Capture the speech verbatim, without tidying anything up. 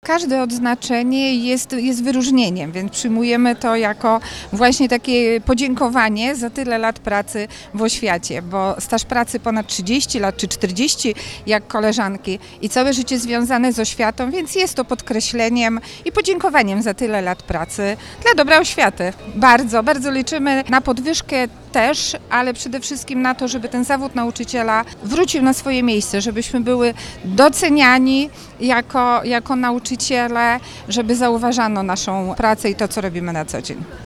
każde odznaczenie jest, jest wyróżnieniem, więc przyjmujemy to jako właśnie takie podziękowanie za tyle lat pracy w oświacie, bo staż pracy ponad trzydzieści lat czy czterdzieści jak koleżanki i całe życie związane z oświatą, więc jest to podkreśleniem i podziękowaniem za tyle lat pracy dla dobra oświaty. Bardzo, bardzo liczymy na podwyżkę też, ale przede wszystkim na to, żeby ten zawód nauczyciela wrócił na swoje miejsce, żebyśmy były doceniani jako, jako nauczyciele, żeby zauważano naszą pracę i to, co robimy na co dzień.